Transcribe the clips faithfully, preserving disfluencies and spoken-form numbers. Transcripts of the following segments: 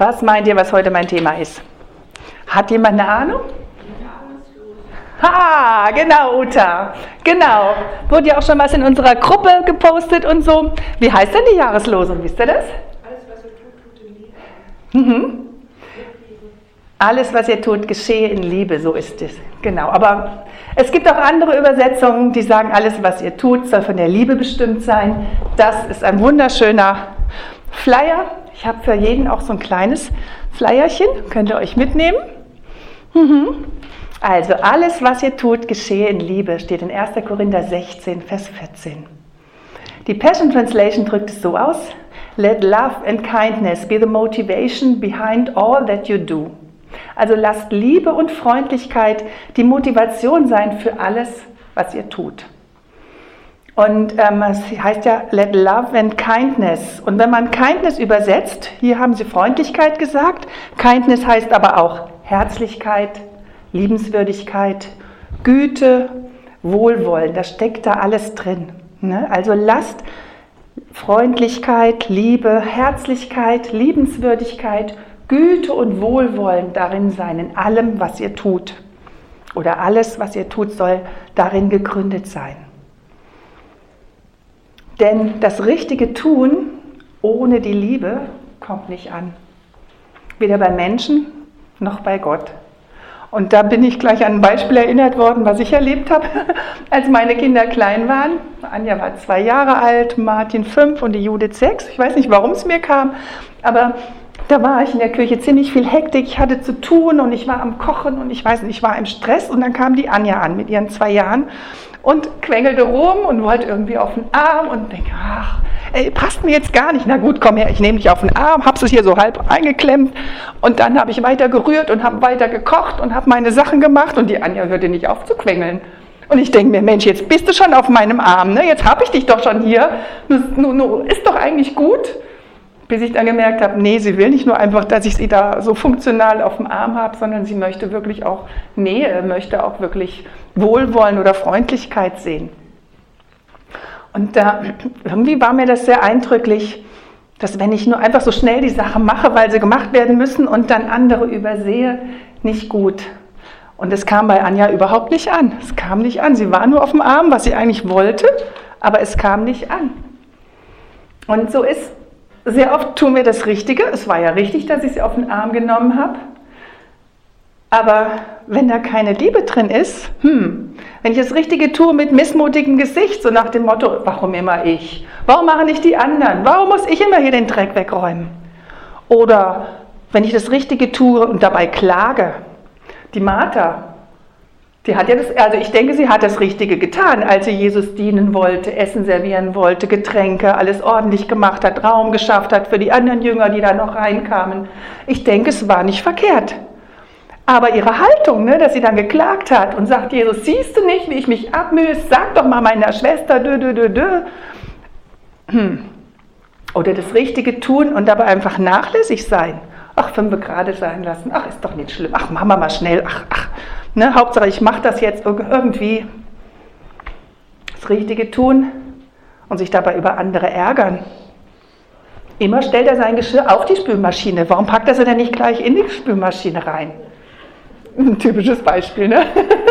Was meint ihr, was heute mein Thema ist? Hat jemand eine Ahnung? Ha, genau, Uta. Genau. Wurde ja auch schon was in unserer Gruppe gepostet und so. Wie heißt denn die Jahreslosung? Wisst ihr das? Alles, was ihr tut, tut in Liebe. Mhm. Alles, was ihr tut, geschehe in Liebe. So ist es. Genau. Aber es gibt auch andere Übersetzungen, die sagen, alles, was ihr tut, soll von der Liebe bestimmt sein. Das ist ein wunderschöner Flyer. Ich habe für jeden auch so ein kleines Flyerchen. Könnt ihr euch mitnehmen? Mhm. Also, alles, was ihr tut, geschehe in Liebe, steht in erster Korinther sechzehn, Vers vierzehn. Die Passion Translation drückt es so aus: Let love and kindness be the motivation behind all that you do. Also lasst Liebe und Freundlichkeit die Motivation sein für alles, was ihr tut. Und ähm, es heißt ja, let love and kindness. Und wenn man kindness übersetzt, hier haben sie Freundlichkeit gesagt, kindness heißt aber auch Herzlichkeit, Liebenswürdigkeit, Güte, Wohlwollen, da steckt da alles drin. Ne? Also lasst Freundlichkeit, Liebe, Herzlichkeit, Liebenswürdigkeit, Güte und Wohlwollen darin sein, in allem, was ihr tut. Oder alles, was ihr tut, soll darin gegründet sein. Denn das richtige Tun ohne die Liebe kommt nicht an. Weder bei Menschen noch bei Gott. Und da bin ich gleich an ein Beispiel erinnert worden, was ich erlebt habe, als meine Kinder klein waren. Anja war zwei Jahre alt, Martin fünf und die Judith sechs. Ich weiß nicht, warum es mir kam, aber da war ich in der Küche, ziemlich viel Hektik, ich hatte zu tun und ich war am Kochen und ich weiß nicht, ich war im Stress und dann kam die Anja an mit ihren zwei Jahren und quengelte rum und wollte irgendwie auf den Arm und denke, ach, ey, passt mir jetzt gar nicht. Na gut, komm her, ich nehme dich auf den Arm, habe es hier so halb eingeklemmt und dann habe ich weiter gerührt und habe weiter gekocht und habe meine Sachen gemacht und die Anja hörte nicht auf zu quengeln. Und ich denke mir, Mensch, jetzt bist du schon auf meinem Arm, ne? Jetzt habe ich dich doch schon hier, nu, nu, ist doch eigentlich gut. Bis ich dann gemerkt habe, nee, sie will nicht nur einfach, dass ich sie da so funktional auf dem Arm habe, sondern sie möchte wirklich auch Nähe, möchte auch wirklich Wohlwollen oder Freundlichkeit sehen. Und da irgendwie war mir das sehr eindrücklich, dass wenn ich nur einfach so schnell die Sachen mache, weil sie gemacht werden müssen und dann andere übersehe, nicht gut. Und es kam bei Anja überhaupt nicht an. Es kam nicht an. Sie war nur auf dem Arm, was sie eigentlich wollte, aber es kam nicht an. Und so ist sehr oft tun wir das Richtige. Es war ja richtig, dass ich sie auf den Arm genommen habe. Aber wenn da keine Liebe drin ist, hm, wenn ich das Richtige tue mit missmutigem Gesicht, so nach dem Motto, warum immer ich? Warum machen nicht die anderen? Warum muss ich immer hier den Dreck wegräumen? Oder wenn ich das Richtige tue und dabei klage. Die Martha, die hat ja das, also ich denke, sie hat das Richtige getan, als sie Jesus dienen wollte, Essen servieren wollte, Getränke, alles ordentlich gemacht hat, Raum geschafft hat für die anderen Jünger, die da noch reinkamen. Ich denke, es war nicht verkehrt. Aber ihre Haltung, ne, dass sie dann geklagt hat und sagt, Jesus, siehst du nicht, wie ich mich abmühe? Sag doch mal meiner Schwester, dö, dö, dö, dö. Hm. Oder das Richtige tun und dabei einfach nachlässig sein. Ach, fünf gerade sein lassen. Ach, ist doch nicht schlimm. Ach, machen wir mal schnell. Ach, ach. Ne, Hauptsache, ich mache das jetzt irgendwie. Das Richtige tun und sich dabei über andere ärgern. Immer stellt er sein Geschirr auf die Spülmaschine. Warum packt er es denn nicht gleich in die Spülmaschine rein? Ein typisches Beispiel, ne?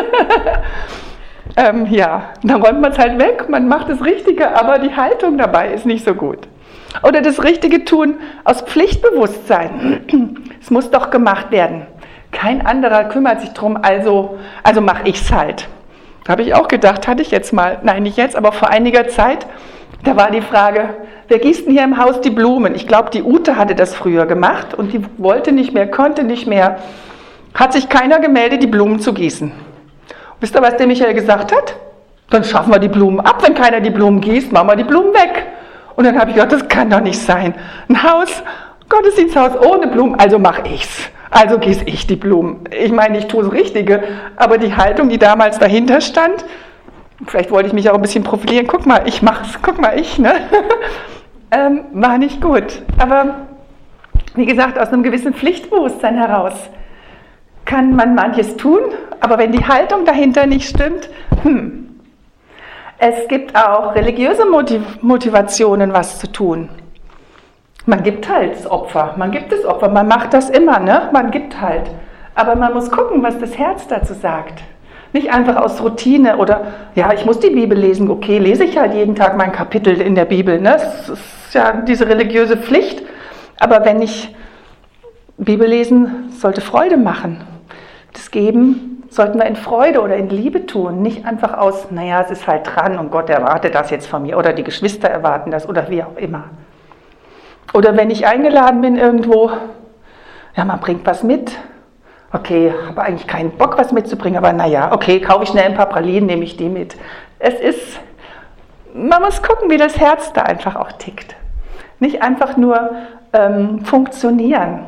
ähm, ja, dann räumt man es halt weg, man macht das Richtige, aber die Haltung dabei ist nicht so gut. Oder das Richtige tun aus Pflichtbewusstsein. Es muss doch gemacht werden. Kein anderer kümmert sich drum, also, also mache ich es halt. Da habe ich auch gedacht, hatte ich jetzt mal, nein, nicht jetzt, aber vor einiger Zeit, da war die Frage, wer gießt denn hier im Haus die Blumen? Ich glaube, die Ute hatte das früher gemacht und die wollte nicht mehr, konnte nicht mehr. Hat sich keiner gemeldet, die Blumen zu gießen. Wisst ihr, was der Michael gesagt hat? Dann schaffen wir die Blumen ab, wenn keiner die Blumen gießt, machen wir die Blumen weg. Und dann habe ich gedacht, das kann doch nicht sein. Ein Haus, Gottesdiensthaus ohne Blumen, also mache ich's. Also gieße ich die Blumen. Ich meine, ich tue das Richtige, aber die Haltung, die damals dahinter stand, vielleicht wollte ich mich auch ein bisschen profilieren, guck mal, ich mach's, guck mal, ich, ne? ähm, war nicht gut. Aber wie gesagt, aus einem gewissen Pflichtbewusstsein heraus kann man manches tun, aber wenn die Haltung dahinter nicht stimmt, hm. Es gibt auch religiöse Motiv- Motivationen, was zu tun. Man gibt halt das Opfer, man gibt das Opfer, man macht das immer, ne? Man gibt halt. Aber man muss gucken, was das Herz dazu sagt. Nicht einfach aus Routine oder, ja, ich muss die Bibel lesen, okay, lese ich halt jeden Tag mein Kapitel in der Bibel, ne? Das ist ja diese religiöse Pflicht. Aber wenn ich Bibel lesen, sollte Freude machen. Das Geben sollten wir in Freude oder in Liebe tun, nicht einfach aus, naja, es ist halt dran und Gott erwartet das jetzt von mir oder die Geschwister erwarten das oder wie auch immer. Oder wenn ich eingeladen bin irgendwo, ja, man bringt was mit. Okay, habe eigentlich keinen Bock, was mitzubringen, aber naja, okay, kaufe ich schnell ein paar Pralinen, nehme ich die mit. Es ist, man muss gucken, wie das Herz da einfach auch tickt. Nicht einfach nur ähm, funktionieren.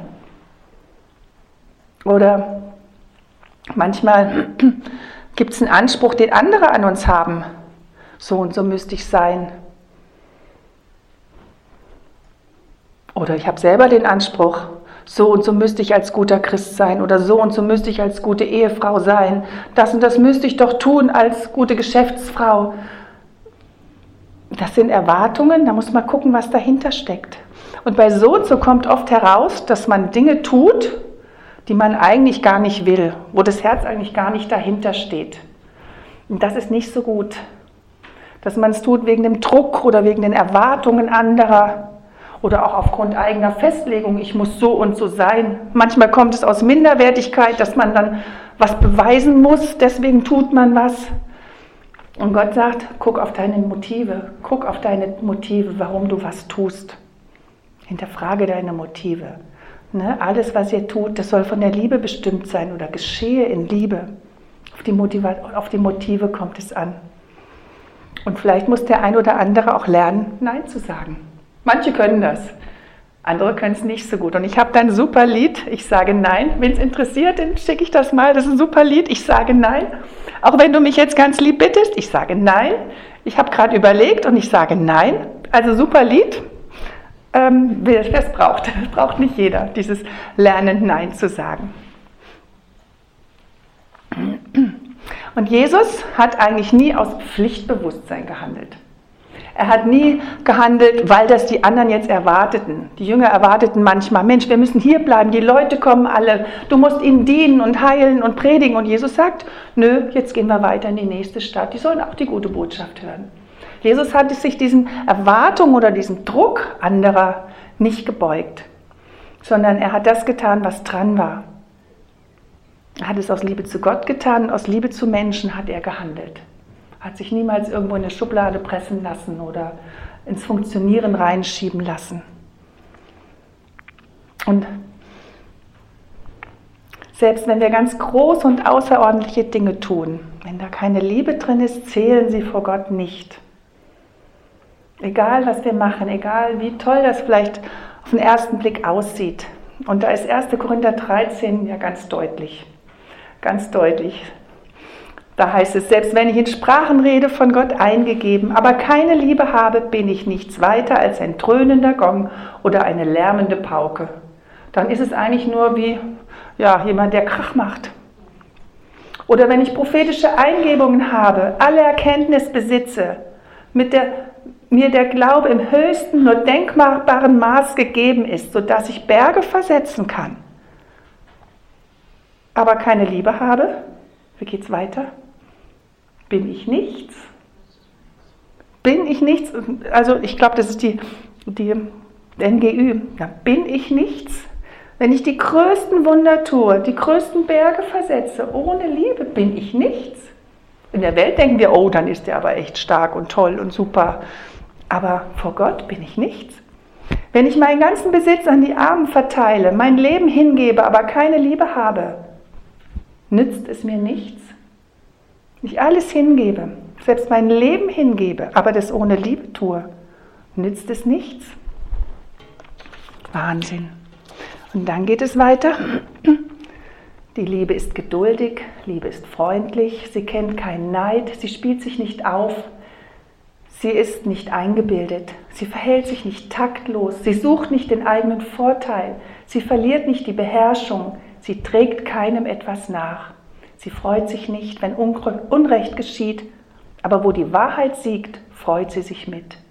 Oder manchmal gibt es einen Anspruch, den andere an uns haben. So und so müsste ich sein. Oder ich habe selber den Anspruch, so und so müsste ich als guter Christ sein oder so und so müsste ich als gute Ehefrau sein. Das und das müsste ich doch tun als gute Geschäftsfrau. Das sind Erwartungen, da muss man gucken, was dahinter steckt. Und bei Sozo kommt oft heraus, dass man Dinge tut, die man eigentlich gar nicht will, wo das Herz eigentlich gar nicht dahinter steht. Und das ist nicht so gut, dass man es tut wegen dem Druck oder wegen den Erwartungen anderer. Oder auch aufgrund eigener Festlegung, ich muss so und so sein. Manchmal kommt es aus Minderwertigkeit, dass man dann was beweisen muss, deswegen tut man was. Und Gott sagt, guck auf deine Motive, guck auf deine Motive, warum du was tust. Hinterfrage deine Motive. Ne? Alles, was ihr tut, das soll von der Liebe bestimmt sein oder geschehe in Liebe. Auf die, Motiva- auf die Motive kommt es an. Und vielleicht muss der ein oder andere auch lernen, Nein zu sagen. Manche können das, andere können es nicht so gut. Und ich habe da ein super Lied, ich sage Nein. Wenn es interessiert, dann schicke ich das mal. Das ist ein super Lied, ich sage Nein. Auch wenn du mich jetzt ganz lieb bittest, ich sage Nein. Ich habe gerade überlegt und ich sage Nein. Also super Lied. Ähm, wer es braucht, das braucht nicht jeder, dieses Lernen Nein zu sagen. Und Jesus hat eigentlich nie aus Pflichtbewusstsein gehandelt. Er hat nie gehandelt, weil das die anderen jetzt erwarteten. Die Jünger erwarteten manchmal, Mensch, wir müssen hier bleiben, die Leute kommen alle, du musst ihnen dienen und heilen und predigen. Und Jesus sagt, nö, jetzt gehen wir weiter in die nächste Stadt, die sollen auch die gute Botschaft hören. Jesus hat sich diesen Erwartungen oder diesem Druck anderer nicht gebeugt, sondern er hat das getan, was dran war. Er hat es aus Liebe zu Gott getan, aus Liebe zu Menschen hat er gehandelt. Hat sich niemals irgendwo in eine Schublade pressen lassen oder ins Funktionieren reinschieben lassen. Und selbst wenn wir ganz große und außerordentliche Dinge tun, wenn da keine Liebe drin ist, zählen sie vor Gott nicht. Egal, was wir machen, egal, wie toll das vielleicht auf den ersten Blick aussieht. Und da ist erster Korinther dreizehn ja ganz deutlich. Ganz deutlich. Da heißt es, selbst wenn ich in Sprachen rede, von Gott eingegeben, aber keine Liebe habe, bin ich nichts weiter als ein dröhnender Gong oder eine lärmende Pauke. Dann ist es eigentlich nur wie ja, jemand, der Krach macht. Oder wenn ich prophetische Eingebungen habe, alle Erkenntnis besitze, mit der, mir der Glaube im höchsten, nur denkbaren Maß gegeben ist, sodass ich Berge versetzen kann, aber keine Liebe habe, wie geht's weiter? Bin ich nichts? Bin ich nichts? Also ich glaube, das ist die, die N G Ü. Ja, bin ich nichts? Wenn ich die größten Wunder tue, die größten Berge versetze, ohne Liebe bin ich nichts. In der Welt denken wir, oh, dann ist der aber echt stark und toll und super. Aber vor Gott bin ich nichts. Wenn ich meinen ganzen Besitz an die Armen verteile, mein Leben hingebe, aber keine Liebe habe, nützt es mir nichts. Wenn ich alles hingebe, selbst mein Leben hingebe, aber das ohne Liebe tue, nützt es nichts. Wahnsinn. Und dann geht es weiter. Die Liebe ist geduldig, Liebe ist freundlich, sie kennt keinen Neid, sie spielt sich nicht auf, sie ist nicht eingebildet, sie verhält sich nicht taktlos, sie sucht nicht den eigenen Vorteil, sie verliert nicht die Beherrschung, sie trägt keinem etwas nach. Sie freut sich nicht, wenn Unrecht geschieht, aber wo die Wahrheit siegt, freut sie sich mit.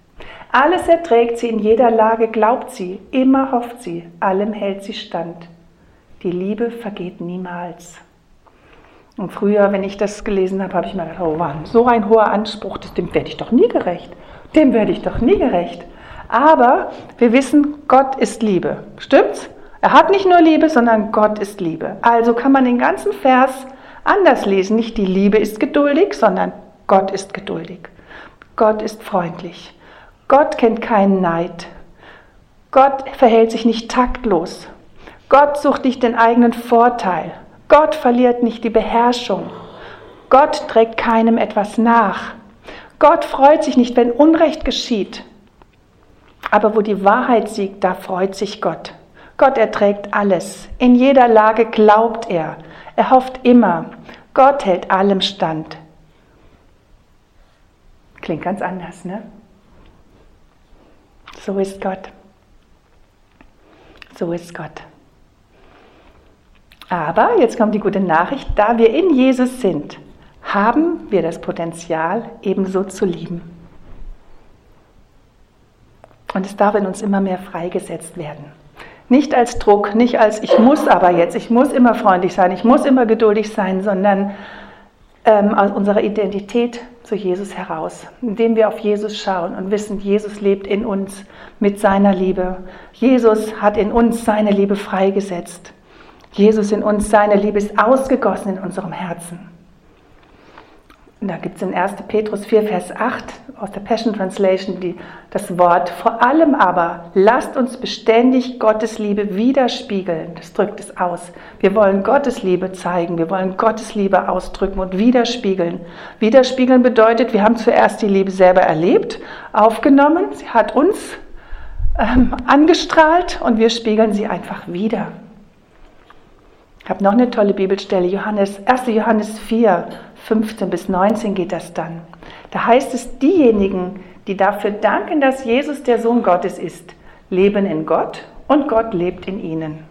Alles erträgt sie, in jeder Lage glaubt sie, immer hofft sie, allem hält sie stand. Die Liebe vergeht niemals. Und früher, wenn ich das gelesen habe, habe ich mir gedacht, oh Mann, so ein hoher Anspruch, dem werde ich doch nie gerecht. Dem werde ich doch nie gerecht. Aber wir wissen, Gott ist Liebe. Stimmt's? Er hat nicht nur Liebe, sondern Gott ist Liebe. Also kann man den ganzen Vers anders lesen. Nicht die Liebe ist geduldig, sondern Gott ist geduldig. Gott ist freundlich. Gott kennt keinen Neid. Gott verhält sich nicht taktlos. Gott sucht nicht den eigenen Vorteil. Gott verliert nicht die Beherrschung. Gott trägt keinem etwas nach. Gott freut sich nicht, wenn Unrecht geschieht. Aber wo die Wahrheit siegt, da freut sich Gott. Gott erträgt alles. In jeder Lage glaubt er. Er hofft immer. Gott hält allem stand. Klingt ganz anders, ne? So ist Gott. So ist Gott. Aber, jetzt kommt die gute Nachricht, da wir in Jesus sind, haben wir das Potenzial, ebenso zu lieben. Und es darf in uns immer mehr freigesetzt werden. Nicht als Druck, nicht als ich muss aber jetzt, ich muss immer freundlich sein, ich muss immer geduldig sein, sondern ähm, aus unserer Identität zu Jesus heraus, indem wir auf Jesus schauen und wissen, Jesus lebt in uns mit seiner Liebe. Jesus hat in uns seine Liebe freigesetzt. Jesus in uns, seine Liebe ist ausgegossen in unserem Herzen. Und da gibt es in erster Petrus vier, Vers acht aus der Passion Translation die, das Wort, vor allem aber lasst uns beständig Gottes Liebe widerspiegeln. Das drückt es aus. Wir wollen Gottes Liebe zeigen, wir wollen Gottes Liebe ausdrücken und widerspiegeln. Widerspiegeln bedeutet, wir haben zuerst die Liebe selber erlebt, aufgenommen, sie hat uns ähm, angestrahlt und wir spiegeln sie einfach wider. Ich habe noch eine tolle Bibelstelle, Johannes, erster Johannes vier, fünfzehn bis neunzehn geht das dann. Da heißt es, diejenigen, die dafür danken, dass Jesus der Sohn Gottes ist, leben in Gott und Gott lebt in ihnen.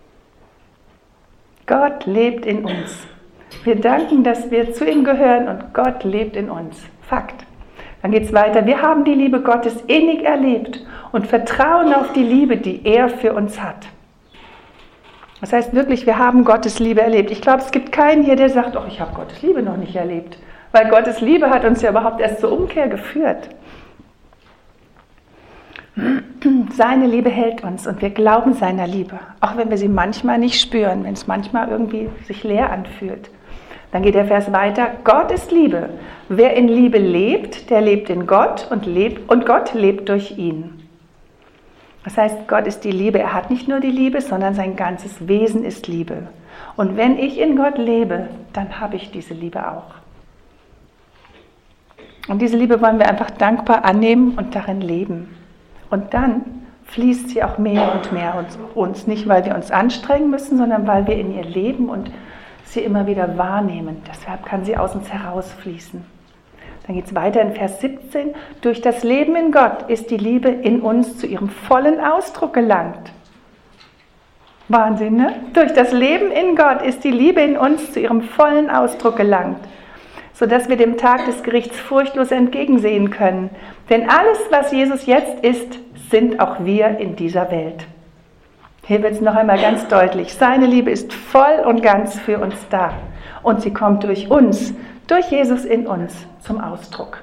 Gott lebt in uns. Wir danken, dass wir zu ihm gehören und Gott lebt in uns. Fakt. Dann geht es weiter. Wir haben die Liebe Gottes innig erlebt und vertrauen auf die Liebe, die er für uns hat. Das heißt wirklich, wir haben Gottes Liebe erlebt. Ich glaube, es gibt keinen hier, der sagt, oh, ich habe Gottes Liebe noch nicht erlebt. Weil Gottes Liebe hat uns ja überhaupt erst zur Umkehr geführt. Seine Liebe hält uns und wir glauben seiner Liebe. Auch wenn wir sie manchmal nicht spüren, wenn es manchmal irgendwie sich leer anfühlt. Dann geht der Vers weiter. Gott ist Liebe. Wer in Liebe lebt, der lebt in Gott und, lebt, und Gott lebt durch ihn. Das heißt, Gott ist die Liebe. Er hat nicht nur die Liebe, sondern sein ganzes Wesen ist Liebe. Und wenn ich in Gott lebe, dann habe ich diese Liebe auch. Und diese Liebe wollen wir einfach dankbar annehmen und darin leben. Und dann fließt sie auch mehr und mehr uns, uns. Nicht, weil wir uns anstrengen müssen, sondern weil wir in ihr leben und sie immer wieder wahrnehmen. Deshalb kann sie aus uns herausfließen. Dann geht es weiter in Vers siebzehn. Durch das Leben in Gott ist die Liebe in uns zu ihrem vollen Ausdruck gelangt. Wahnsinn, ne? Durch das Leben in Gott ist die Liebe in uns zu ihrem vollen Ausdruck gelangt, sodass wir dem Tag des Gerichts furchtlos entgegensehen können. Denn alles, was Jesus jetzt ist, sind auch wir in dieser Welt. Hier wird es noch einmal ganz deutlich. Seine Liebe ist voll und ganz für uns da. Und sie kommt durch uns, durch Jesus in uns zum Ausdruck.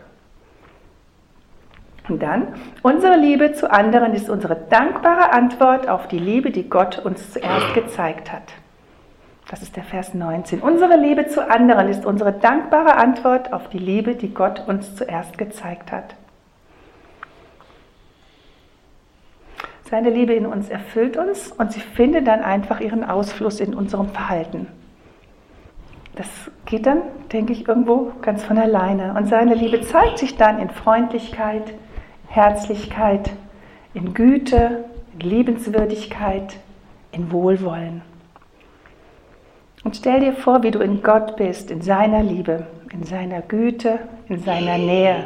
Und dann, unsere Liebe zu anderen ist unsere dankbare Antwort auf die Liebe, die Gott uns zuerst gezeigt hat. Das ist der Vers neunzehn. Unsere Liebe zu anderen ist unsere dankbare Antwort auf die Liebe, die Gott uns zuerst gezeigt hat. Seine Liebe in uns erfüllt uns und sie findet dann einfach ihren Ausfluss in unserem Verhalten. Das geht dann, denke ich, irgendwo ganz von alleine. Und seine Liebe zeigt sich dann in Freundlichkeit, Herzlichkeit, in Güte, in Liebenswürdigkeit, in Wohlwollen. Und stell dir vor, wie du in Gott bist, in seiner Liebe, in seiner Güte, in seiner Nähe.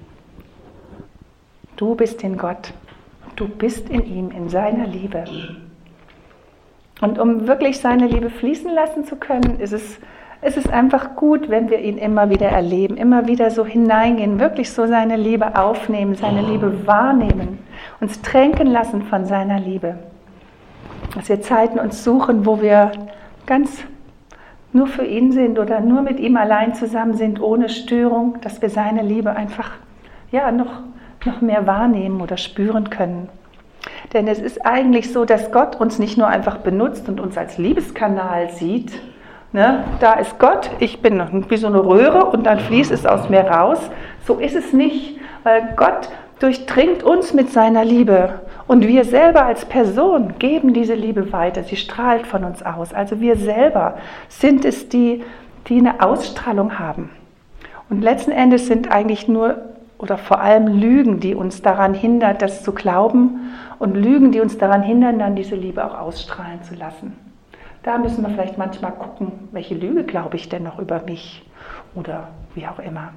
Du bist in Gott. Du bist in ihm, in seiner Liebe. Und um wirklich seine Liebe fließen lassen zu können, ist es es ist einfach gut, wenn wir ihn immer wieder erleben, immer wieder so hineingehen, wirklich so seine Liebe aufnehmen, seine Liebe wahrnehmen, uns tränken lassen von seiner Liebe. Dass wir Zeiten uns suchen, wo wir ganz nur für ihn sind oder nur mit ihm allein zusammen sind, ohne Störung, dass wir seine Liebe einfach ja, noch, noch mehr wahrnehmen oder spüren können. Denn es ist eigentlich so, dass Gott uns nicht nur einfach benutzt und uns als Liebeskanal sieht. Ne? Da ist Gott, ich bin wie so eine Röhre und dann fließt es aus mir raus. So ist es nicht, weil Gott durchdringt uns mit seiner Liebe. Und wir selber als Person geben diese Liebe weiter. Sie strahlt von uns aus. Also wir selber sind es, die, die eine Ausstrahlung haben. Und letzten Endes sind eigentlich nur oder vor allem Lügen, die uns daran hindern, das zu glauben. Und Lügen, die uns daran hindern, dann diese Liebe auch ausstrahlen zu lassen. Da müssen wir vielleicht manchmal gucken, welche Lüge glaube ich denn noch über mich oder wie auch immer.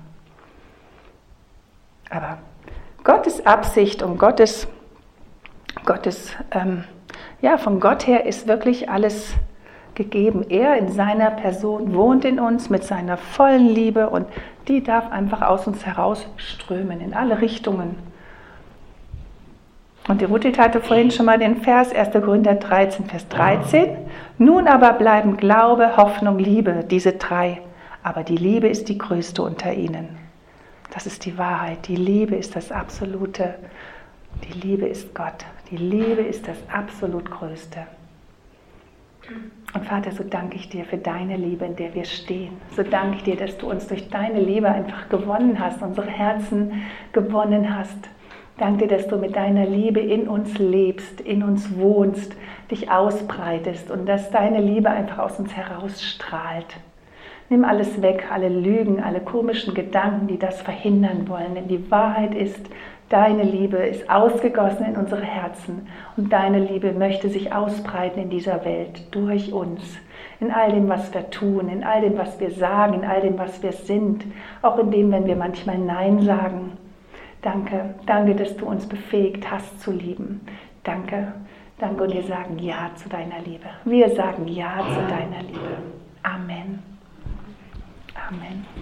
Aber Gottes Absicht und Gottes, Gottes ähm, ja, von Gott her ist wirklich alles gegeben. Er in seiner Person wohnt in uns mit seiner vollen Liebe und die darf einfach aus uns herausströmen in alle Richtungen. Und die Ruthit hatte vorhin schon mal den Vers erster Korinther dreizehn, Vers dreizehn. Nun aber bleiben Glaube, Hoffnung, Liebe, diese drei. Aber die Liebe ist die größte unter ihnen. Das ist die Wahrheit. Die Liebe ist das Absolute. Die Liebe ist Gott. Die Liebe ist das absolut Größte. Und Vater, so danke ich dir für deine Liebe, in der wir stehen. So danke ich dir, dass du uns durch deine Liebe einfach gewonnen hast, unsere Herzen gewonnen hast. Danke dir, dass du mit deiner Liebe in uns lebst, in uns wohnst, dich ausbreitest und dass deine Liebe einfach aus uns herausstrahlt. Nimm alles weg, alle Lügen, alle komischen Gedanken, die das verhindern wollen. Denn die Wahrheit ist, deine Liebe ist ausgegossen in unsere Herzen und deine Liebe möchte sich ausbreiten in dieser Welt, durch uns, in all dem, was wir tun, in all dem, was wir sagen, in all dem, was wir sind, auch in dem, wenn wir manchmal Nein sagen. Danke, danke, dass du uns befähigt hast zu lieben. Danke, danke und wir sagen Ja zu deiner Liebe. Wir sagen Ja zu deiner Liebe. Amen. Amen.